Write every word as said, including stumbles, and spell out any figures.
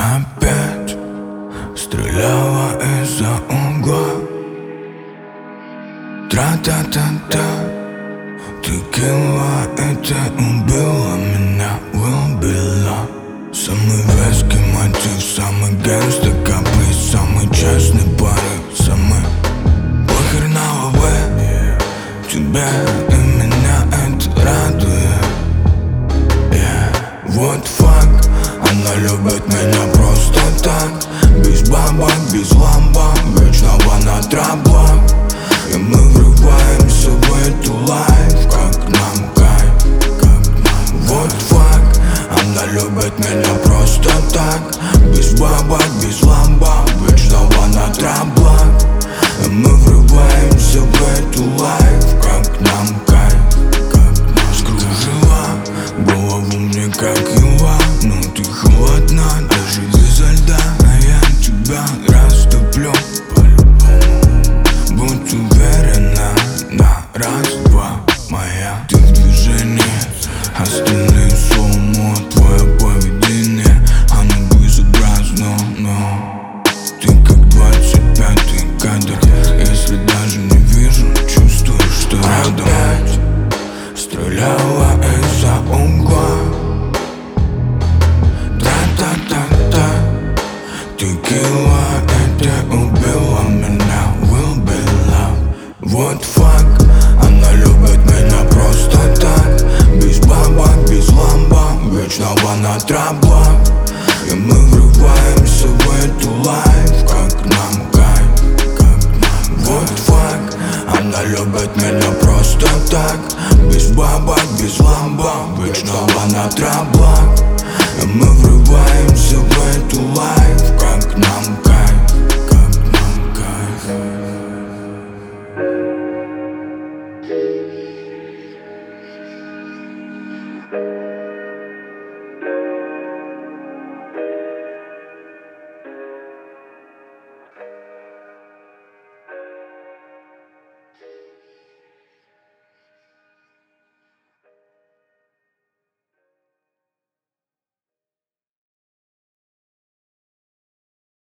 опять стреляла из-за угла. Тра-та-та-та, текила, и ты убила меня, выбила. Самый вязкий мотив, самый гангста каприз, самый честный парень, самый похер на лбы. Тебя и меня это радует. Yeah. Вот факт, она любит меня просто так, без бабок, без лампок, вечного на траблах. И мы врываемся в эту лайф, как нам кайф, как нам. Вот факт, она любит меня просто так,